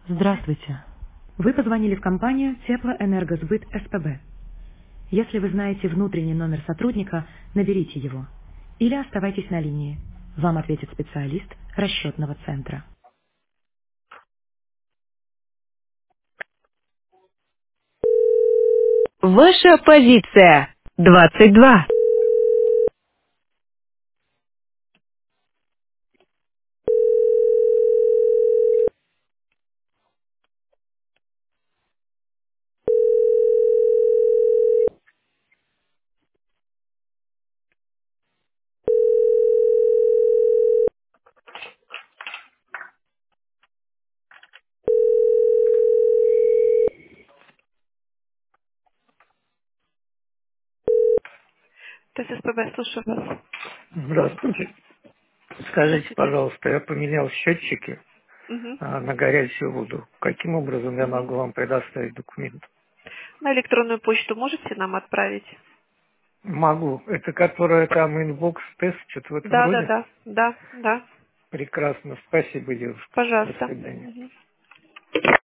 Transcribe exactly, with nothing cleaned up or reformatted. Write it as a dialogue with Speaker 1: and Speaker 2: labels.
Speaker 1: Здравствуйте. Вы позвонили в компанию Теплоэнергосбыт СПБ. Если вы знаете внутренний номер сотрудника, наберите его. Или оставайтесь на линии. Вам ответит специалист расчетного центра. Ваша позиция. двадцать два.
Speaker 2: То есть СПБ, слушаю вас.
Speaker 1: Здравствуйте. Скажите,
Speaker 2: Здравствуйте.
Speaker 1: пожалуйста, я поменял счетчики
Speaker 2: Мгм.
Speaker 1: а, на горячую воду. Каким образом я
Speaker 2: Мгм.
Speaker 1: могу вам предоставить документ?
Speaker 2: На электронную почту можете нам отправить?
Speaker 1: Могу. Это которая там инбокс тест, что-то в этом
Speaker 2: Да, да,
Speaker 1: роде?
Speaker 2: да, да, да.
Speaker 1: Прекрасно. Спасибо, девушка. До
Speaker 2: Пожалуйста.
Speaker 1: свидания.
Speaker 2: Мгм.